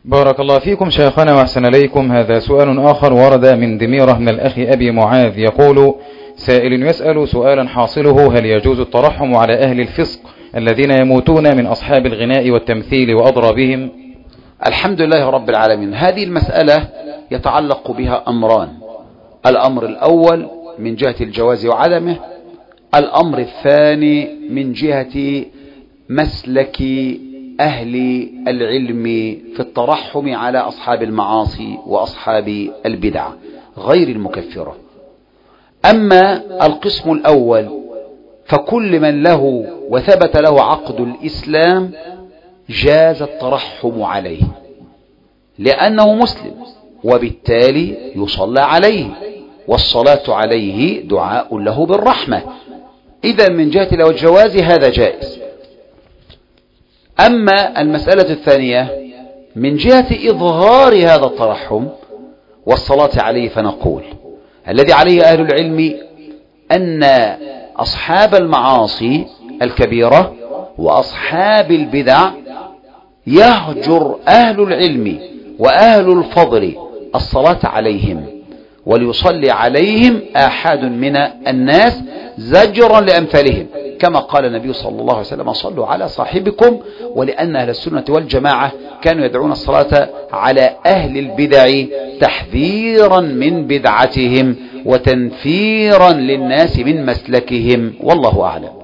بارك الله فيكم شيخنا وأحسن إليكم. هذا سؤال آخر ورد من دميرة من الأخ أبي معاذ، يقول سائل يسأل سؤالا حاصله: هل يجوز الترحم على أهل الفسق الذين يموتون من أصحاب الغناء والتمثيل وأضرابهم؟ الحمد لله رب العالمين. هذه المسألة يتعلق بها أمران: الأمر الأول من جهة الجواز وعدمه، الأمر الثاني من جهة مسلك أهل العلم في الترحم على أصحاب المعاصي وأصحاب البدع غير المكفرة. أما القسم الأول فكل من له وثبت له عقد الإسلام جاز الترحم عليه لأنه مسلم، وبالتالي يصلى عليه، والصلاة عليه دعاء له بالرحمة. إذا من جهة الجواز هذا جائز. أما المسألة الثانية من جهة إظهار هذا الترحم والصلاة عليه، فنقول الذي عليه أهل العلم أن أصحاب المعاصي الكبيرة وأصحاب البدع يهجر أهل العلم وأهل الفضل الصلاة عليهم، وليصلي عليهم آحاد من الناس زجرا لأمثالهم، كما قال النبي صلى الله عليه وسلم: صلوا على صاحبكم. ولأن أهل السنة والجماعة كانوا يدعون الصلاة على أهل البدع تحذيرا من بدعتهم وتنفيرا للناس من مسلكهم، والله أعلم.